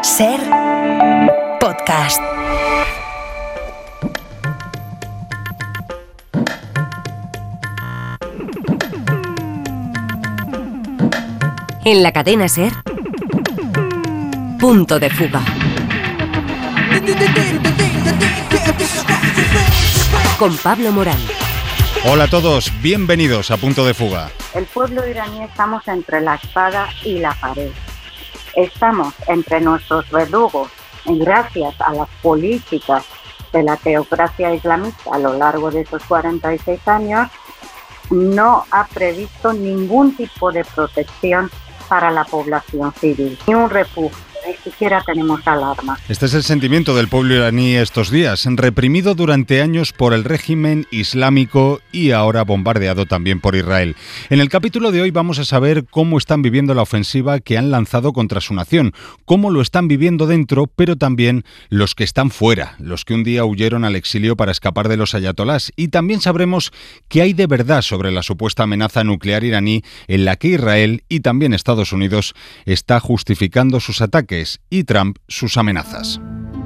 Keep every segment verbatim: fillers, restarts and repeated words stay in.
Ser podcast. En la cadena Ser, Punto de Fuga. Con Pablo Morán. Hola a todos, bienvenidos a Punto de Fuga. El pueblo iraní estamos entre la espada y la pared. Estamos entre nuestros verdugos y gracias a las políticas de la teocracia islamista a lo largo de esos cuarenta y seis años, no ha previsto ningún tipo de protección para la población civil, ni un refugio. Ni siquiera tenemos alarma. Este es el sentimiento del pueblo iraní estos días, reprimido durante años por el régimen islámico y ahora bombardeado también por Israel. En el capítulo de hoy vamos a saber cómo están viviendo la ofensiva que han lanzado contra su nación, cómo lo están viviendo dentro, pero también los que están fuera, los que un día huyeron al exilio para escapar de los ayatolás, y también sabremos qué hay de verdad sobre la supuesta amenaza nuclear iraní en la que Israel y también Estados Unidos está justificando sus ataques y Trump sus amenazas.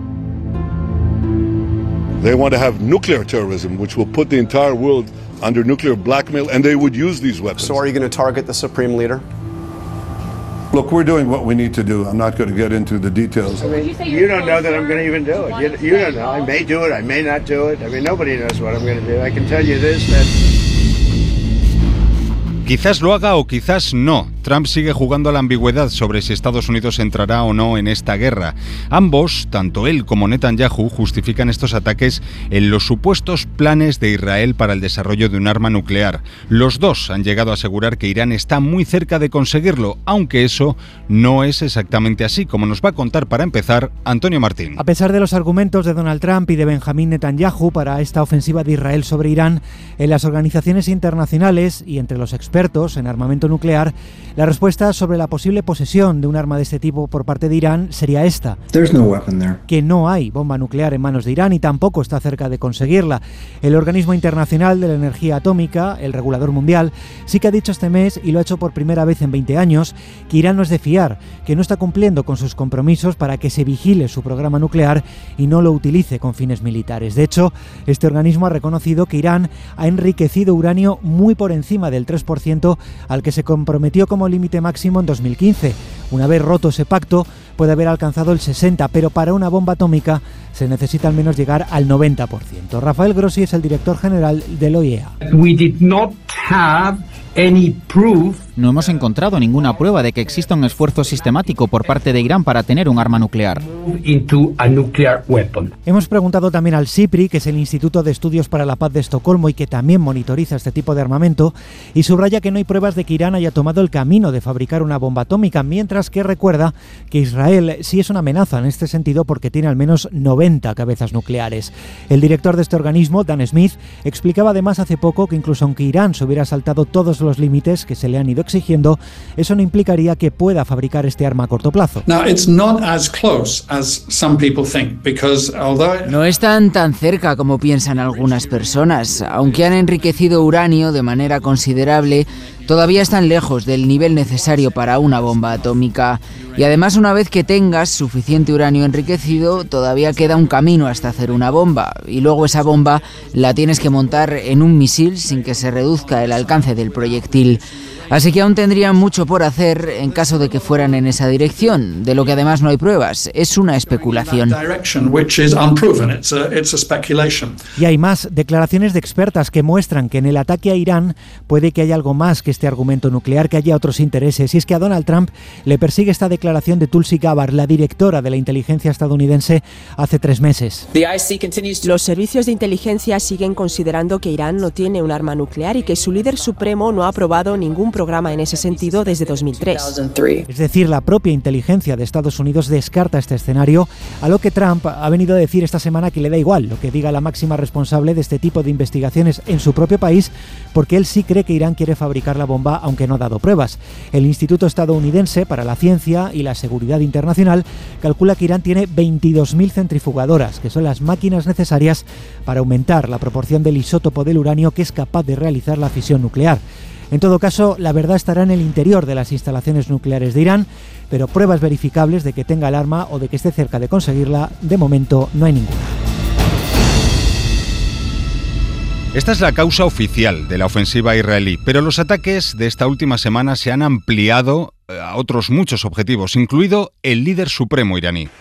They want to have nuclear terrorism, which will put the entire world under nuclear blackmail, and they would use these weapons. So are you going to target the supreme leader? Look, we're doing what we need to do. I'm not going to get into the details. I mean, you don't know that I'm going to even do it. You, you don't know. I may do it. I may not do it. I mean, nobody knows what I'm going to do. I can tell you this, that... Quizás lo haga o quizás no. Trump sigue jugando a la ambigüedad sobre si Estados Unidos entrará o no en esta guerra. Ambos, tanto él como Netanyahu, justifican estos ataques en los supuestos planes de Israel para el desarrollo de un arma nuclear. Los dos han llegado a asegurar que Irán está muy cerca de conseguirlo, aunque eso no es exactamente así, como nos va a contar para empezar Antonio Martín. A pesar de los argumentos de Donald Trump y de Benjamín Netanyahu para esta ofensiva de Israel sobre Irán, en las organizaciones internacionales y entre los expertos en armamento nuclear, la respuesta sobre la posible posesión de un arma de este tipo por parte de Irán sería esta: no weapon there. Que no hay bomba nuclear en manos de Irán y tampoco está cerca de conseguirla. El Organismo Internacional de la Energía Atómica, el regulador mundial, sí que ha dicho este mes, y lo ha hecho por primera vez en veinte años, que Irán no es de fiar, que no está cumpliendo con sus compromisos para que se vigile su programa nuclear y no lo utilice con fines militares. De hecho, este organismo ha reconocido que Irán ha enriquecido uranio muy por encima del tres por ciento al que se comprometió como límite máximo en dos mil quince. Una vez roto ese pacto, puede haber alcanzado el sesenta por ciento, pero para una bomba atómica se necesita al menos llegar al noventa por ciento. Rafael Grossi es el director general del O I E A. We did not have any proof. No hemos encontrado ninguna prueba de que exista un esfuerzo sistemático por parte de Irán para tener un arma nuclear. Into a nuclear weapon. Hemos preguntado también al SIPRI, que es el Instituto de Estudios para la Paz de Estocolmo y que también monitoriza este tipo de armamento, y subraya que no hay pruebas de que Irán haya tomado el camino de fabricar una bomba atómica, mientras que recuerda que Israel sí es una amenaza en este sentido porque tiene al menos noventa cabezas nucleares. El director de este organismo, Dan Smith, explicaba además hace poco que incluso aunque Irán se hubiera saltado todos los límites que se le han ido exigiendo, eso no implicaría que pueda fabricar este arma a corto plazo. Now, it's not as close as some people think, because although... No están tan cerca como piensan algunas personas. Aunque han enriquecido uranio de manera considerable, todavía están lejos del nivel necesario para una bomba atómica. Y además, una vez que tengas suficiente uranio enriquecido, todavía queda un camino hasta hacer una bomba. Y luego esa bomba la tienes que montar en un misil sin que se reduzca el alcance del proyectil. Así que aún tendrían mucho por hacer en caso de que fueran en esa dirección, de lo que además no hay pruebas. Es una especulación. Y hay más declaraciones de expertas que muestran que en el ataque a Irán puede que haya algo más que este argumento nuclear, que haya otros intereses. Y es que a Donald Trump le persigue esta declaración de Tulsi Gabbard, la directora de la inteligencia estadounidense, hace tres meses. Los servicios de inteligencia siguen considerando que Irán no tiene un arma nuclear y que su líder supremo no ha aprobado ningún programa en ese sentido desde dos mil tres. Es decir, la propia inteligencia de Estados Unidos descarta este escenario, a lo que Trump ha venido a decir esta semana que le da igual lo que diga la máxima responsable de este tipo de investigaciones en su propio país, porque él sí cree que Irán quiere fabricar la bomba, aunque no ha dado pruebas. El Instituto Estadounidense para la Ciencia y la Seguridad Internacional calcula que Irán tiene veintidós mil centrifugadoras, que son las máquinas necesarias para aumentar la proporción del isótopo del uranio que es capaz de realizar la fisión nuclear. En todo caso, la verdad estará en el interior de las instalaciones nucleares de Irán, pero pruebas verificables de que tenga el arma o de que esté cerca de conseguirla, de momento no hay ninguna. Esta es la causa oficial de la ofensiva israelí, pero los ataques de esta última semana se han ampliado a otros muchos objetivos, incluido el líder supremo iraní.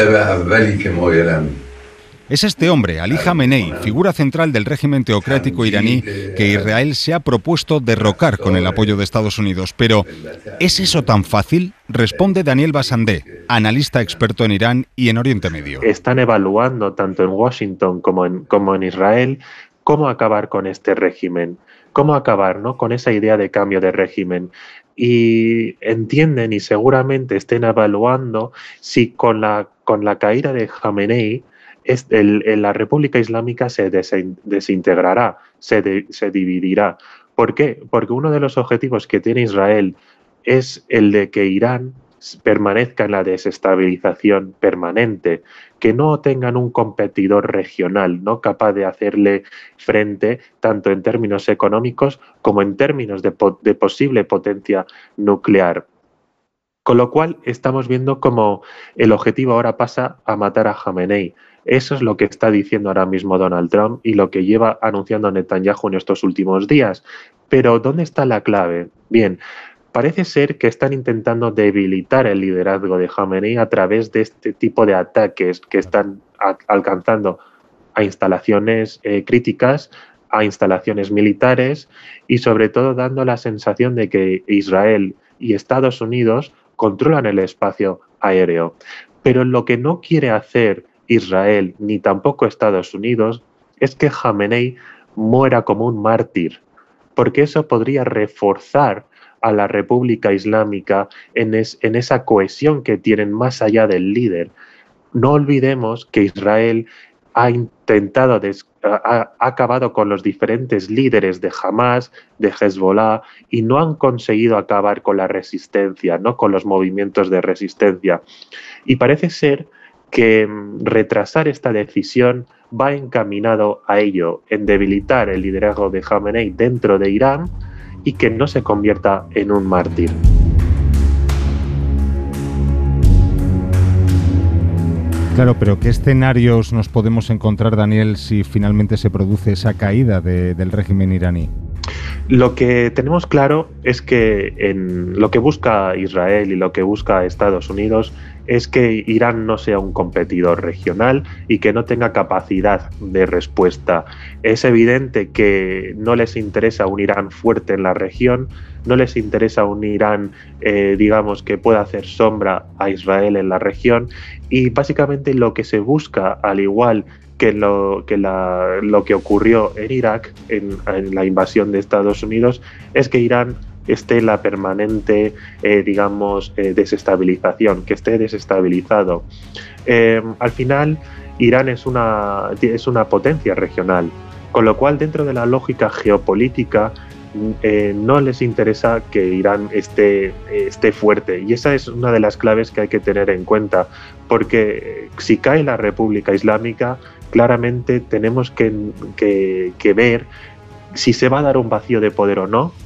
Es este hombre, Ali Khamenei, figura central del régimen teocrático iraní que Israel se ha propuesto derrocar con el apoyo de Estados Unidos. Pero, ¿es eso tan fácil? Responde Daniel Bassandeh, analista experto en Irán y en Oriente Medio. Están evaluando, tanto en Washington como en, como en Israel, cómo acabar con este régimen, cómo acabar, ¿no?, con esa idea de cambio de régimen. Y entienden y seguramente estén evaluando si con la, con la caída de Khamenei es el, el, la República Islámica se desintegrará, se, de, se dividirá. ¿Por qué? Porque uno de los objetivos que tiene Israel es el de que Irán permanezca en la desestabilización permanente, que no tengan un competidor regional, ¿no?, capaz de hacerle frente tanto en términos económicos como en términos de, po de posible potencia nuclear. Con lo cual estamos viendo como el objetivo ahora pasa a matar a Khamenei. Eso es lo que está diciendo ahora mismo Donald Trump y lo que lleva anunciando Netanyahu en estos últimos días. Pero ¿dónde está la clave? Bien, parece ser que están intentando debilitar el liderazgo de Khamenei a través de este tipo de ataques que están alcanzando a instalaciones eh, críticas, a instalaciones militares y sobre todo dando la sensación de que Israel y Estados Unidos controlan el espacio aéreo. Pero lo que no quiere hacer Israel ni tampoco Estados Unidos es que Khamenei muera como un mártir, porque eso podría reforzar a la República Islámica en, es, en esa cohesión que tienen más allá del líder. No olvidemos que Israel ha intentado, des, ha, ha acabado con los diferentes líderes de Hamas, de Hezbollah, y no han conseguido acabar con la resistencia, ¿no?, con los movimientos de resistencia. Y parece ser que retrasar esta decisión va encaminado a ello, en debilitar el liderazgo de Khamenei dentro de Irán y que no se convierta en un mártir. Claro, pero ¿qué escenarios nos podemos encontrar, Daniel, si finalmente se produce esa caída de, del régimen iraní? Lo que tenemos claro es que en lo que busca Israel y lo que busca Estados Unidos es que Irán no sea un competidor regional y que no tenga capacidad de respuesta. Es evidente que no les interesa un Irán fuerte en la región, no les interesa un Irán, eh, digamos, que pueda hacer sombra a Israel en la región, y básicamente lo que se busca, al igual que lo que, la, lo que ocurrió en Irak, en, en la invasión de Estados Unidos, es que Irán esté en la permanente, eh, digamos, eh, desestabilización, que esté desestabilizado. Eh, al final, Irán es una, es una potencia regional, con lo cual, dentro de la lógica geopolítica, eh, no les interesa que Irán esté, eh, esté fuerte. Y esa es una de las claves que hay que tener en cuenta, porque si cae la República Islámica, claramente tenemos que, que, que ver si se va a dar un vacío de poder o no.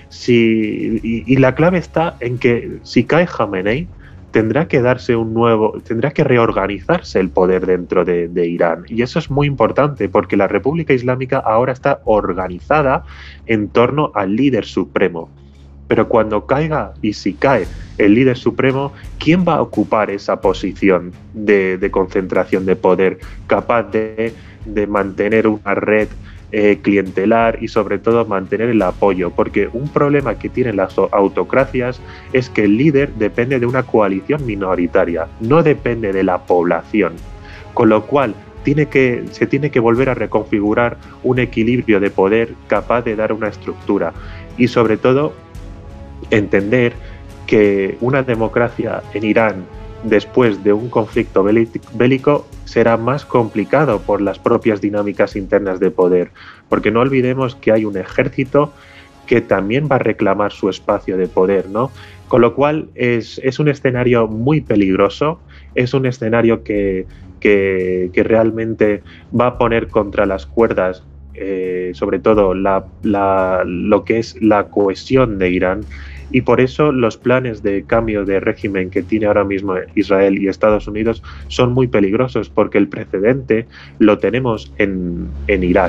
Si, y, y la clave está en que si cae Khamenei, tendrá que darse un nuevo, tendrá que reorganizarse el poder dentro de, de Irán. Y eso es muy importante porque la República Islámica ahora está organizada en torno al líder supremo. Pero cuando caiga, y si cae el líder supremo, ¿quién va a ocupar esa posición de, de concentración de poder, capaz de, de mantener una red eh, clientelar y sobre todo mantener el apoyo? Porque un problema que tienen las autocracias es que el líder depende de una coalición minoritaria, no depende de la población. Con lo cual, tiene que, se tiene que volver a reconfigurar un equilibrio de poder capaz de dar una estructura. Y sobre todo, entender que una democracia en Irán después de un conflicto bélico será más complicado por las propias dinámicas internas de poder, porque no olvidemos que hay un ejército que también va a reclamar su espacio de poder, ¿no? Con lo cual es, es un escenario muy peligroso, es un escenario que, que, que realmente va a poner contra las cuerdas eh, sobre todo la, la, lo que es la cohesión de Irán, y por eso los planes de cambio de régimen que tiene ahora mismo Israel y Estados Unidos son muy peligrosos, porque el precedente lo tenemos en, en Irak.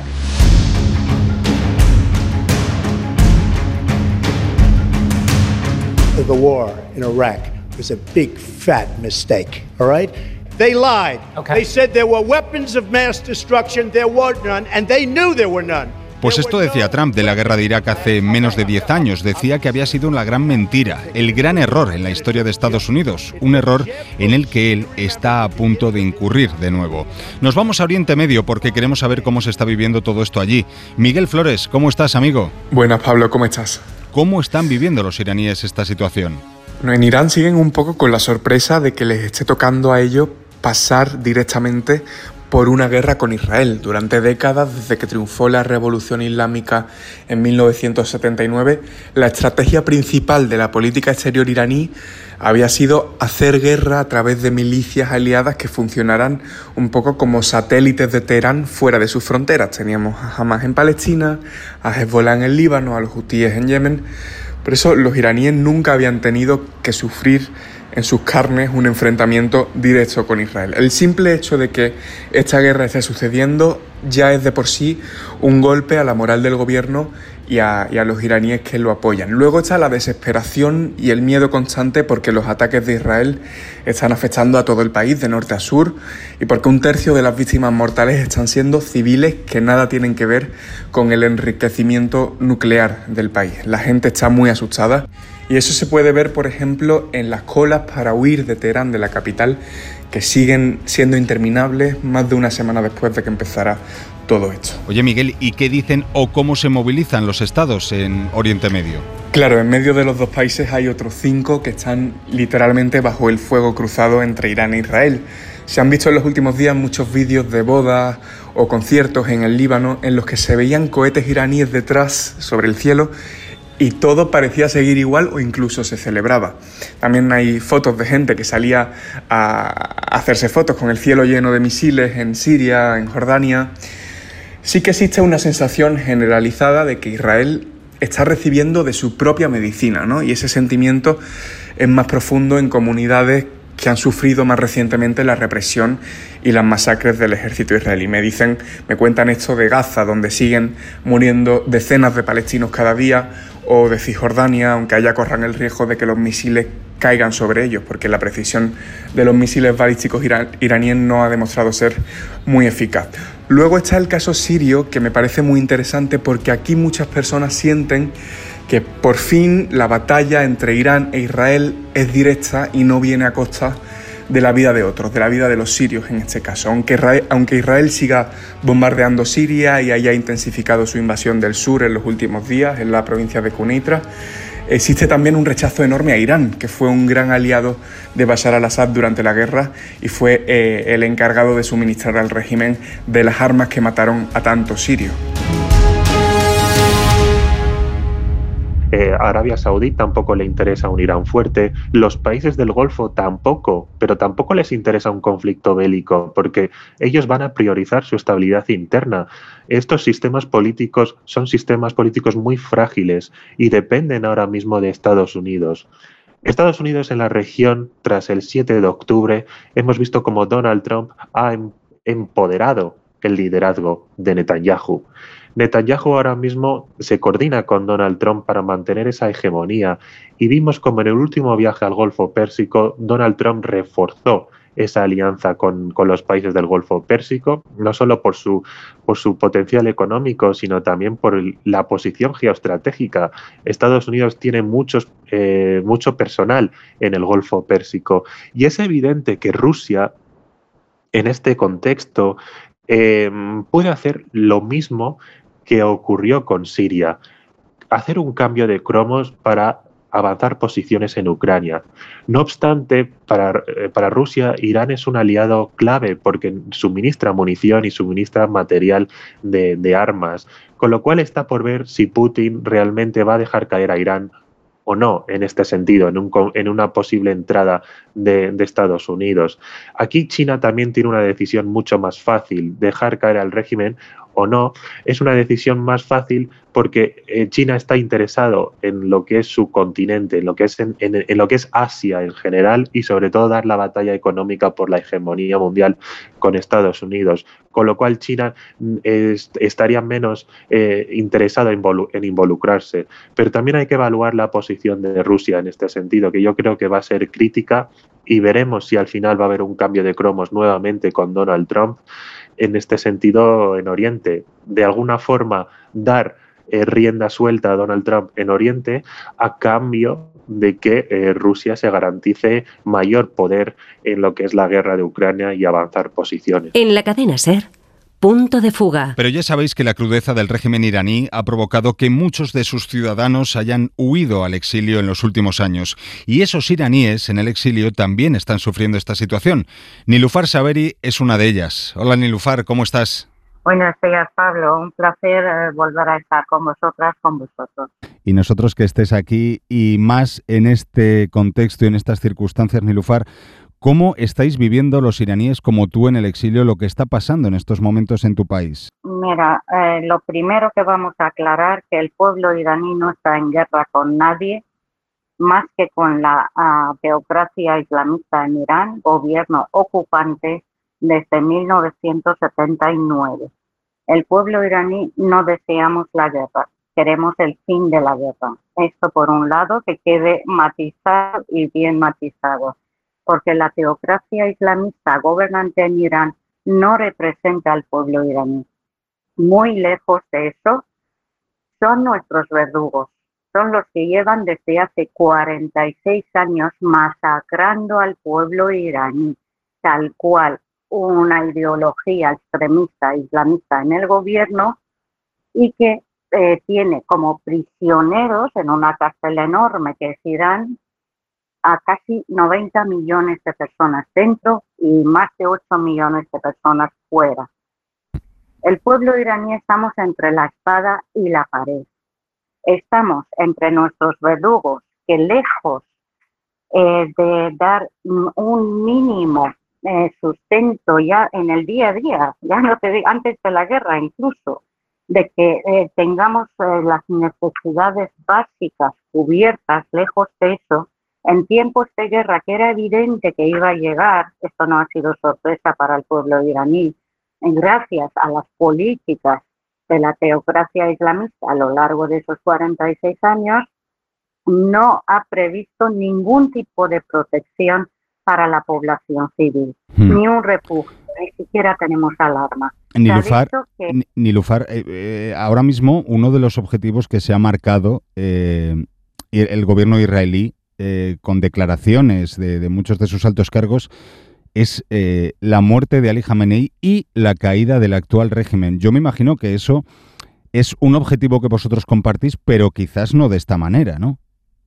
The war in Iraq was a big fat mistake, all right? They lied. Okay. They said there were weapons of mass destruction, there were none, and they knew there were none. Pues esto decía Trump de la guerra de Irak hace menos de diez años. Decía que había sido una gran mentira, el gran error en la historia de Estados Unidos, un error en el que él está a punto de incurrir de nuevo. Nos vamos a Oriente Medio porque queremos saber cómo se está viviendo todo esto allí. Miguel Flores, ¿cómo estás, amigo? Buenas, Pablo, ¿cómo estás? ¿Cómo están viviendo los iraníes esta situación? Bueno, en Irán siguen un poco con la sorpresa de que les esté tocando a ellos pasar directamente por una guerra con Israel. Durante décadas, desde que triunfó la Revolución Islámica en mil novecientos setenta y nueve, la estrategia principal de la política exterior iraní había sido hacer guerra a través de milicias aliadas que funcionaran un poco como satélites de Teherán fuera de sus fronteras. Teníamos a Hamas en Palestina, a Hezbollah en el Líbano, a los hutíes en Yemen. Por eso los iraníes nunca habían tenido que sufrir en sus carnes un enfrentamiento directo con Israel. El simple hecho de que esta guerra esté sucediendo ya es de por sí un golpe a la moral del gobierno y a, y a los iraníes que lo apoyan. Luego está la desesperación y el miedo constante porque los ataques de Israel están afectando a todo el país, de norte a sur, y porque un tercio de las víctimas mortales están siendo civiles que nada tienen que ver con el enriquecimiento nuclear del país. La gente está muy asustada. Y eso se puede ver, por ejemplo, en las colas para huir de Teherán, de la capital, que siguen siendo interminables más de una semana después de que empezara todo esto. Oye, Miguel, ¿y qué dicen o cómo se movilizan los estados en Oriente Medio? Claro, en medio de los dos países hay otros cinco que están literalmente bajo el fuego cruzado entre Irán e Israel. Se han visto en los últimos días muchos vídeos de bodas o conciertos en el Líbano en los que se veían cohetes iraníes detrás sobre el cielo, y todo parecía seguir igual o incluso se celebraba. También hay fotos de gente que salía a hacerse fotos con el cielo lleno de misiles en Siria, en Jordania. Sí que existe una sensación generalizada de que Israel está recibiendo de su propia medicina, ¿no? Y ese sentimiento es más profundo en comunidades que han sufrido más recientemente la represión y las masacres del ejército israelí. Me dicen, me cuentan esto de Gaza, donde siguen muriendo decenas de palestinos cada día, o de Cisjordania, aunque allá corran el riesgo de que los misiles caigan sobre ellos, porque la precisión de los misiles balísticos ira- iraníes no ha demostrado ser muy eficaz. Luego está el caso sirio, que me parece muy interesante porque aquí muchas personas sienten que por fin la batalla entre Irán e Israel es directa y no viene a costa de la vida de otros, de la vida de los sirios en este caso. Aunque Israel, aunque Israel siga bombardeando Siria y haya intensificado su invasión del sur en los últimos días en la provincia de Quneitra, existe también un rechazo enorme a Irán, que fue un gran aliado de Bashar al-Assad durante la guerra y fue eh, el encargado de suministrar al régimen de las armas que mataron a tantos sirios. Eh, Arabia Saudí tampoco le interesa un Irán fuerte, los países del Golfo tampoco, pero tampoco les interesa un conflicto bélico, porque ellos van a priorizar su estabilidad interna. Estos sistemas políticos son sistemas políticos muy frágiles y dependen ahora mismo de Estados Unidos. Estados Unidos en la región, tras el siete de octubre, hemos visto como Donald Trump ha em- empoderado el liderazgo de Netanyahu. Netanyahu ahora mismo se coordina con Donald Trump para mantener esa hegemonía y vimos como en el último viaje al Golfo Pérsico Donald Trump reforzó esa alianza con, con los países del Golfo Pérsico, no solo por su, por su potencial económico, sino también por el, la posición geoestratégica. Estados Unidos tiene muchos, eh, mucho personal en el Golfo Pérsico y es evidente que Rusia, en este contexto, eh, puede hacer lo mismo que ocurrió con Siria, hacer un cambio de cromos para avanzar posiciones en Ucrania. No obstante, para, eh, para Rusia, Irán es un aliado clave porque suministra munición y suministra material de, de armas, con lo cual está por ver si Putin realmente va a dejar caer a Irán o no, en este sentido, en, un, en una posible entrada de, de Estados Unidos. Aquí China también tiene una decisión mucho más fácil, dejar caer al régimen o no, es una decisión más fácil porque eh, China está interesado en lo que es su continente, en lo que es, en, en, en lo que es Asia en general y sobre todo dar la batalla económica por la hegemonía mundial con Estados Unidos, con lo cual China eh, estaría menos eh, interesado en, involu en involucrarse. Pero también hay que evaluar la posición de Rusia en este sentido, que yo creo que va a ser crítica y veremos si al final va a haber un cambio de cromos nuevamente con Donald Trump en este sentido en Oriente. De alguna forma dar eh, rienda suelta a Donald Trump en Oriente a cambio de que eh, Rusia se garantice mayor poder en lo que es la guerra de Ucrania y avanzar posiciones. En la cadena SER, punto de fuga. Pero ya sabéis que la crudeza del régimen iraní ha provocado que muchos de sus ciudadanos hayan huido al exilio en los últimos años. Y esos iraníes en el exilio también están sufriendo esta situación. Nilufar Saberi es una de ellas. Hola Nilufar, ¿cómo estás? Buenos días, Pablo. Un placer eh, volver a estar con vosotras, con vosotros. Y nosotros que estés aquí y más en este contexto y en estas circunstancias, Nilufar, ¿cómo estáis viviendo los iraníes como tú en el exilio lo que está pasando en estos momentos en tu país? Mira, eh, lo primero que vamos a aclarar que el pueblo iraní no está en guerra con nadie, más que con la uh, teocracia islamista en Irán, gobierno ocupante desde mil novecientos setenta y nueve. El pueblo iraní no deseamos la guerra, queremos el fin de la guerra. Esto por un lado, que quede matizado y bien matizado, porque la teocracia islamista gobernante en Irán no representa al pueblo iraní. Muy lejos de eso, son nuestros verdugos, son los que llevan desde hace cuarenta y seis años masacrando al pueblo iraní, tal cual una ideología extremista islamista en el gobierno y que eh, tiene como prisioneros en una cárcel enorme que es Irán a casi noventa millones de personas dentro y más de ocho millones de personas fuera. El pueblo iraní estamos entre la espada y la pared. Estamos entre nuestros verdugos que lejos eh, de dar un mínimo eh, sustento ya en el día a día, ya no te digo, antes de la guerra incluso, de que eh, tengamos eh, las necesidades básicas cubiertas, lejos de eso, en tiempos de guerra que era evidente que iba a llegar, esto no ha sido sorpresa para el pueblo iraní, gracias a las políticas de la teocracia islamista a lo largo de esos cuarenta y seis años, no ha previsto ningún tipo de protección para la población civil, hmm. ni un refugio, ni siquiera tenemos alarma. Nilufar, que... Nilufar eh, eh, ahora mismo uno de los objetivos que se ha marcado eh, el gobierno israelí eh, con declaraciones de, de muchos de sus altos cargos es eh, la muerte de Ali Khamenei y la caída del actual régimen. Yo me imagino que eso es un objetivo que vosotros compartís, pero quizás no de esta manera, ¿no?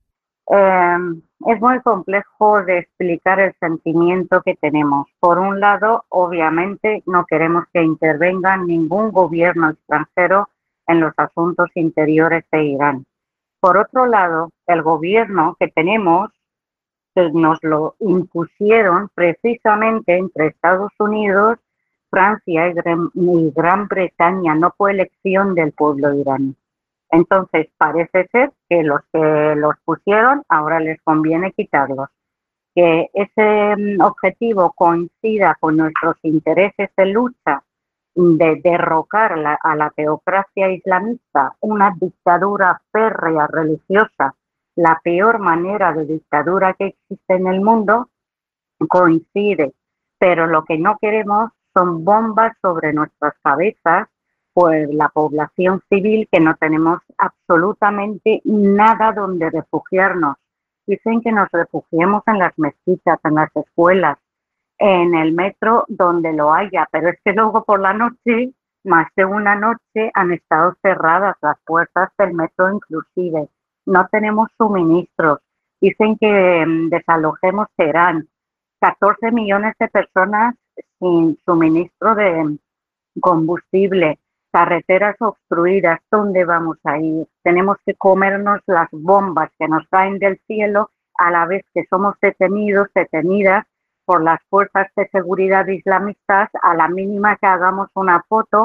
Eh, es muy complejo de explicar el sentimiento que tenemos. Por un lado, obviamente, no queremos que intervenga ningún gobierno extranjero en los asuntos interiores de Irán. Por otro lado, el gobierno que tenemos, que nos lo impusieron precisamente entre Estados Unidos, Francia y Gran, y Gran Bretaña, no fue elección del pueblo iraní. Entonces, parece ser que los que los pusieron ahora les conviene quitarlos. Que ese um, objetivo coincida con nuestros intereses de lucha de derrocar la, a la teocracia islamista, una dictadura férrea religiosa, la peor manera de dictadura que existe en el mundo, coincide. Pero lo que no queremos son bombas sobre nuestras cabezas, pues la población civil, que no tenemos absolutamente nada donde refugiarnos. Dicen que nos refugiemos en las mezquitas, en las escuelas, en el metro, donde lo haya, pero es que luego por la noche, más de una noche, han estado cerradas las puertas del metro inclusive. No tenemos suministros. Dicen que um, desalojemos Teherán. catorce millones de personas sin suministro de combustible. Carreteras obstruidas, ¿dónde vamos a ir? Tenemos que comernos las bombas que nos caen del cielo a la vez que somos detenidos, detenidas por las fuerzas de seguridad islamistas a la mínima que hagamos una foto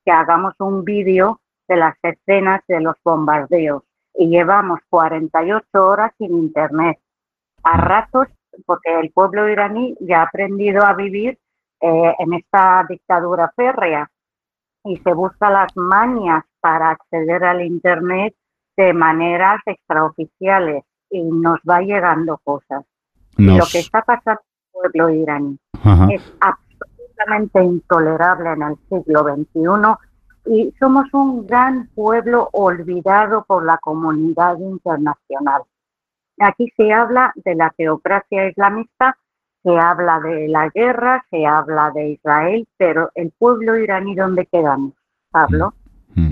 que hagamos un vídeo de las escenas de los bombardeos y llevamos cuarenta y ocho horas sin internet. A ratos, porque el pueblo iraní ya ha aprendido a vivir eh, en esta dictadura férrea y se busca las mañas para acceder al internet de maneras extraoficiales y nos va llegando cosas. Nos... Y lo que está pasando en el pueblo iraní Ajá. es absolutamente intolerable en el siglo veintiuno y somos un gran pueblo olvidado por la comunidad internacional. Aquí se habla de la teocracia islamista, se habla de la guerra, se habla de Israel, pero el pueblo iraní, ¿dónde quedamos, Pablo? Mm.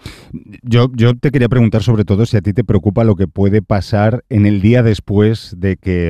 Yo, yo te quería preguntar sobre todo si a ti te preocupa lo que puede pasar en el día después de que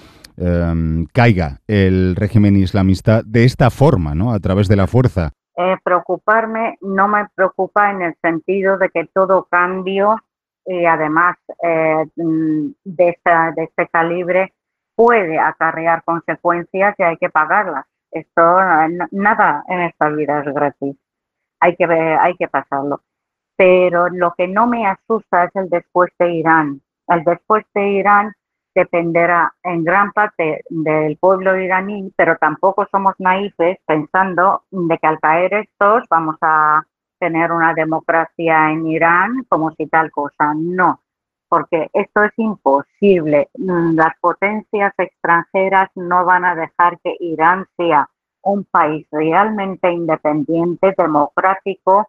um, caiga el régimen islamista de esta forma, ¿no? A través de la fuerza. Eh, preocuparme no me preocupa en el sentido de que todo cambio y además eh, de, esta, de este calibre puede acarrear consecuencias y hay que pagarlas. Esto, nada en esta vida es gratis, hay que, hay que pasarlo. Pero lo que no me asusta es el después de Irán. El después de Irán dependerá en gran parte del pueblo iraní, pero tampoco somos naifes pensando de que al caer estos vamos a tener una democracia en Irán como si tal cosa. No, porque esto es imposible. Las potencias extranjeras no van a dejar que Irán sea un país realmente independiente, democrático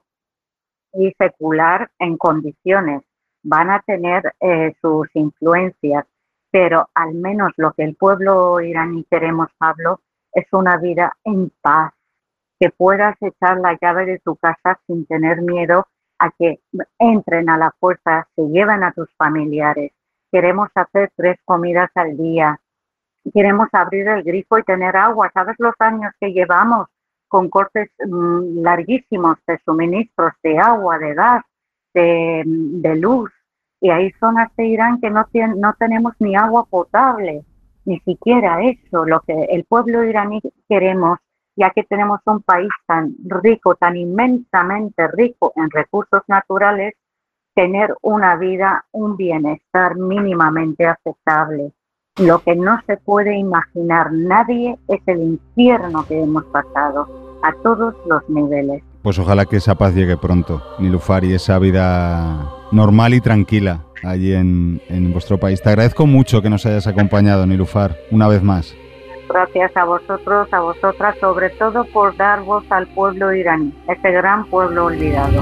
y secular en condiciones. Van a tener eh, sus influencias, pero al menos lo que el pueblo iraní queremos, Pablo, es una vida en paz, que puedas echar la llave de tu casa sin tener miedo a que entren a la fuerza, se lleven a tus familiares. Queremos hacer tres comidas al día. Queremos abrir el grifo y tener agua. ¿Sabes los años que llevamos con cortes mmm, larguísimos de suministros de agua, de gas, de, de luz? Y hay zonas de Irán que no, tienen, no tenemos ni agua potable, ni siquiera eso. Lo que el pueblo iraní queremos, ya que tenemos un país tan rico, tan inmensamente rico en recursos naturales, tener una vida, un bienestar mínimamente aceptable. Lo que no se puede imaginar nadie es el infierno que hemos pasado a todos los niveles. Pues ojalá que esa paz llegue pronto, Nilüfar, y esa vida normal y tranquila allí en, en vuestro país. Te agradezco mucho que nos hayas acompañado, Nilüfar, una vez más. Gracias a vosotros, a vosotras, sobre todo por dar voz al pueblo iraní, ese gran pueblo olvidado.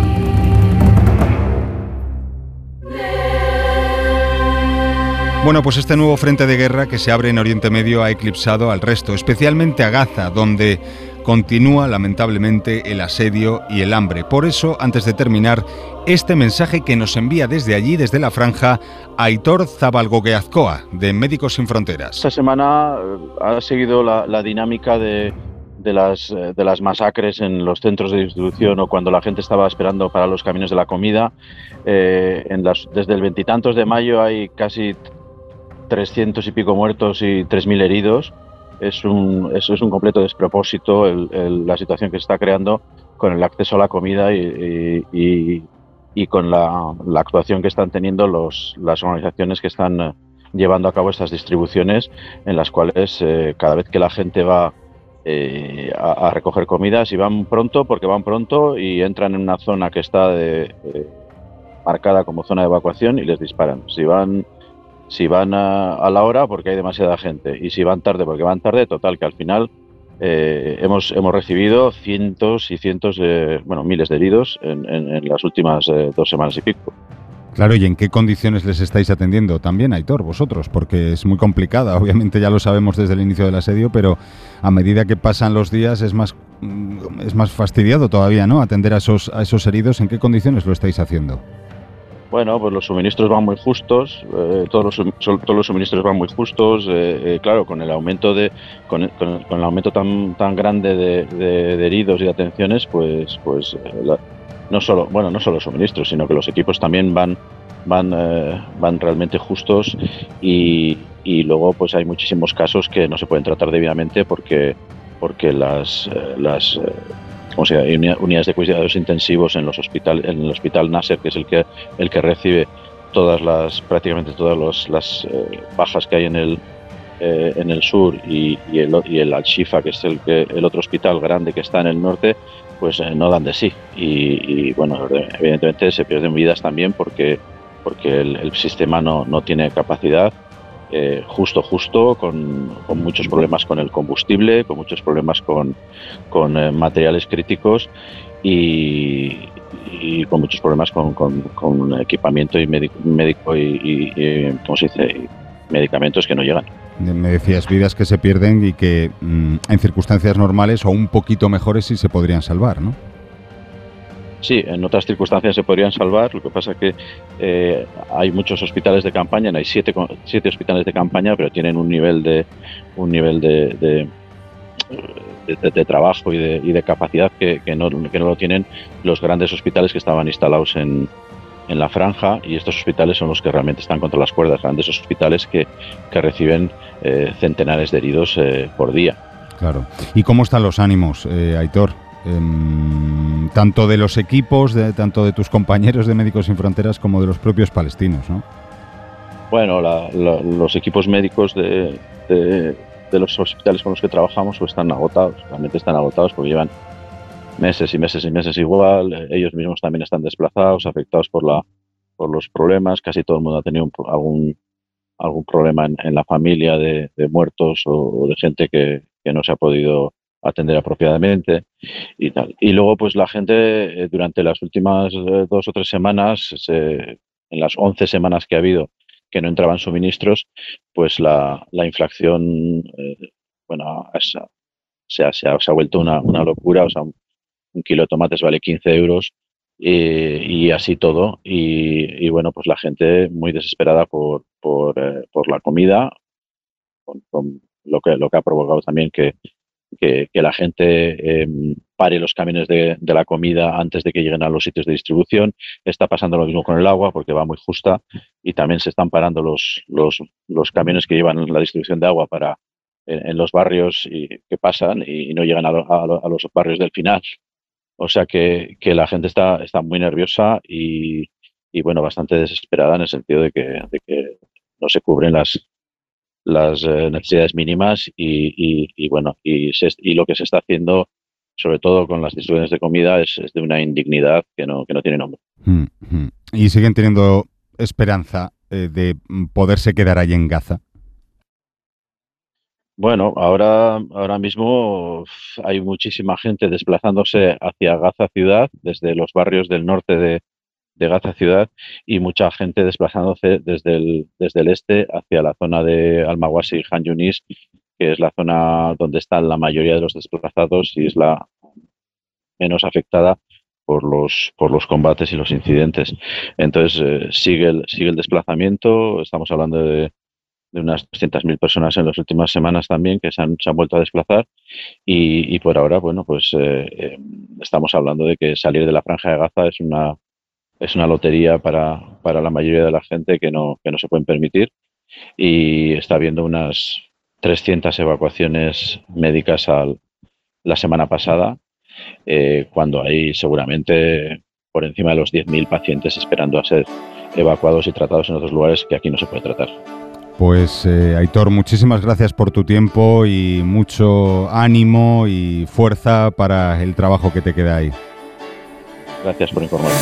Bueno, pues este nuevo frente de guerra que se abre en Oriente Medio ha eclipsado al resto, especialmente a Gaza, donde continúa lamentablemente el asedio y el hambre. Por eso, antes de terminar, este mensaje que nos envía desde allí, desde la franja, Aitor Zabalgogueazcoa, de Médicos Sin Fronteras. Esta semana ha seguido la, la dinámica de, de, las, de las masacres en los centros de distribución o cuando la gente estaba esperando para los caminos de la comida. Eh, en las, desde el veintitantos de mayo hay casi trescientos y pico muertos y tres mil heridos. Es un, es, es un completo despropósito el, el, la situación que se está creando con el acceso a la comida y, y, y, y con la, la actuación que están teniendo los, las organizaciones que están llevando a cabo estas distribuciones, en las cuales eh, cada vez que la gente va eh, a, a recoger comida, si van pronto, porque van pronto y entran en una zona que está de, eh, marcada como zona de evacuación y les disparan. Si van Si van a, a la hora, porque hay demasiada gente, y si van tarde, porque van tarde, total, que al final eh, hemos hemos recibido cientos y cientos, de, bueno, miles de heridos en, en, en las últimas eh, dos semanas y pico. Claro, ¿y en qué condiciones les estáis atendiendo también, Aitor, vosotros? Porque es muy complicada, obviamente ya lo sabemos desde el inicio del asedio, pero a medida que pasan los días es más es más fastidiado todavía, ¿no? Atender a esos, a esos heridos. ¿En qué condiciones lo estáis haciendo? Bueno, pues los suministros van muy justos, eh, todos, los, todos los suministros van muy justos, eh, eh, claro, con el aumento de con, con, con el aumento tan tan grande de, de, de heridos y de atenciones, pues pues eh, la, no solo bueno no solo suministros, sino que los equipos también van van eh, van realmente justos y, y luego pues hay muchísimos casos que no se pueden tratar debidamente porque porque las eh, las eh, como se llama, unidades de cuidados intensivos en los hospitales, en el hospital Nasser, que es el que el que recibe todas las prácticamente todas los, las eh, bajas que hay en el eh, en el sur y, y el y el Al-Shifa, que es el que el otro hospital grande que está en el norte, pues eh, no dan de sí y, y bueno, evidentemente se pierden vidas también porque porque el, el sistema no, no tiene capacidad. Eh, justo, justo, con, con muchos problemas con el combustible, con muchos problemas con, con eh, materiales críticos y, y con muchos problemas con, con, con equipamiento y médico, médico y, y, y, ¿cómo se dice? medicamentos que no llegan. Me decías vidas que se pierden y que mmm, en circunstancias normales o un poquito mejores sí se podrían salvar, ¿no? Sí, en otras circunstancias se podrían salvar. Lo que pasa es que eh, hay muchos hospitales de campaña, hay siete, siete hospitales de campaña, pero tienen un nivel de un nivel de, de, de, de trabajo y de, y de capacidad que, que, no, que no lo tienen los grandes hospitales que estaban instalados en, en la franja, y estos hospitales son los que realmente están contra las cuerdas, grandes hospitales que, que reciben eh, centenares de heridos eh, por día. Claro. ¿Y cómo están los ánimos, eh, Aitor? Eh, tanto de los equipos, de, tanto de tus compañeros de Médicos Sin Fronteras como de los propios palestinos, ¿no? Bueno, la, la, los equipos médicos de, de, de los hospitales con los que trabajamos pues están agotados, realmente están agotados porque llevan meses y meses y meses igual. Ellos mismos también están desplazados, afectados por la por los problemas. Casi todo el mundo ha tenido un, algún algún problema en, en la familia de, de muertos o, o de gente que, que no se ha podido atender apropiadamente y tal. Y luego pues la gente eh, durante las últimas eh, dos o tres semanas, se, en las once semanas que ha habido que no entraban suministros, pues la, la inflación eh, bueno, es, se, ha, se, ha, se ha vuelto una, una locura. O sea, un, un kilo de tomates vale quince euros y, y así todo. Y, y bueno, pues la gente muy desesperada por, por, eh, por la comida, con, con lo que, lo que ha provocado también que Que, que la gente eh, pare los camiones de, de la comida antes de que lleguen a los sitios de distribución. Está pasando lo mismo con el agua porque va muy justa, y también se están parando los, los, los camiones que llevan la distribución de agua para en, en los barrios y, que pasan y, y no llegan a, lo, a, lo, a los barrios del final. O sea que, que la gente está, está muy nerviosa y, y bueno, bastante desesperada en el sentido de que, de que no se cubren las las eh, necesidades mínimas y, y, y bueno y, se, y lo que se está haciendo sobre todo con las distribuciones de comida es, es de una indignidad que no que no tiene nombre. Mm-hmm. ¿Y siguen teniendo esperanza eh, de poderse quedar ahí en Gaza? Bueno, ahora ahora mismo hay muchísima gente desplazándose hacia Gaza ciudad desde los barrios del norte de de Gaza ciudad, y mucha gente desplazándose desde el, desde el este hacia la zona de Al-Mawasi y Han Yunis, que es la zona donde están la mayoría de los desplazados y es la menos afectada por los por los combates y los incidentes. Entonces eh, sigue el sigue el desplazamiento. Estamos hablando de, de unas trescientas mil personas en las últimas semanas también que se han, se han vuelto a desplazar, y, y por ahora bueno pues eh, eh, estamos hablando de que salir de la franja de Gaza es una Es una lotería para, para la mayoría de la gente que no, que no se pueden permitir, y está habiendo unas trescientas evacuaciones médicas al, la semana pasada, eh, cuando hay seguramente por encima de los diez mil pacientes esperando a ser evacuados y tratados en otros lugares que aquí no se puede tratar. Pues eh, Aitor, muchísimas gracias por tu tiempo y mucho ánimo y fuerza para el trabajo que te queda ahí. Gracias por informarme.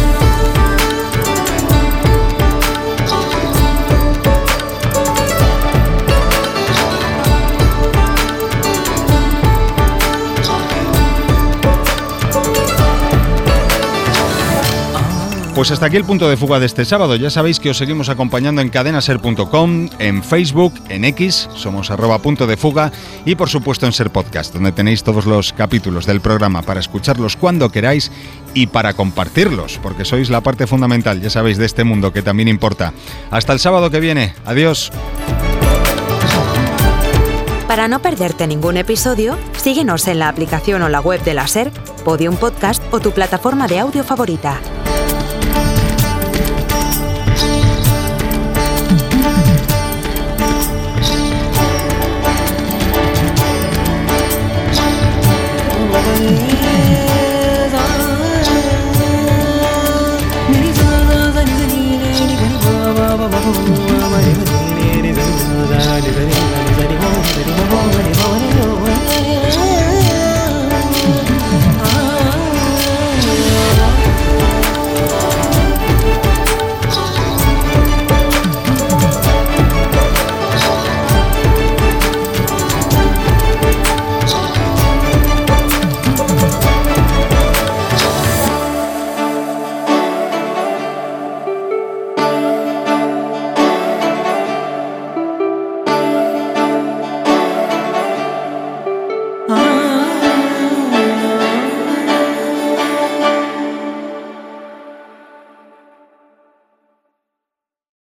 Pues hasta aquí el punto de fuga de este sábado. Ya sabéis que os seguimos acompañando en cadena ser punto com, en Facebook, en X, somos arroba punto de fuga, y por supuesto en Ser Podcast, donde tenéis todos los capítulos del programa para escucharlos cuando queráis y para compartirlos, porque sois la parte fundamental, ya sabéis, de este mundo que también importa. Hasta el sábado que viene. Adiós. Para no perderte ningún episodio, síguenos en la aplicación o la web de la SER, Podium Podcast o tu plataforma de audio favorita.